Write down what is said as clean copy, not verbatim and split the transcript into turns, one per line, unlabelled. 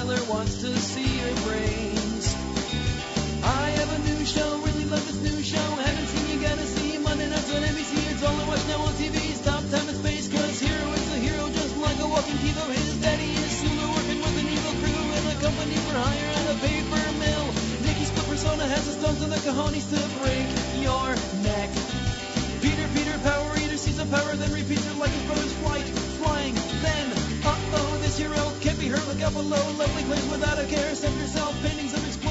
Tyler wants to see your brains. I have a new show, really love this new show. Haven't seen, you gotta see Monday nights on NBC. It's all I watch now on TV. Stop time and space, cause Hero is a hero just like a walking TiVo. His daddy is Sulu, working with an evil crew in a company for hire at a paper mill. Nikki's split persona has the stones and the cojones to break your neck. Peter, Power Eater sees a power, then repeats it like his brother's flight, flying. Then, this hero can't be hurt. Look out below, lovely claims without a care. Send yourself paintings of explosives.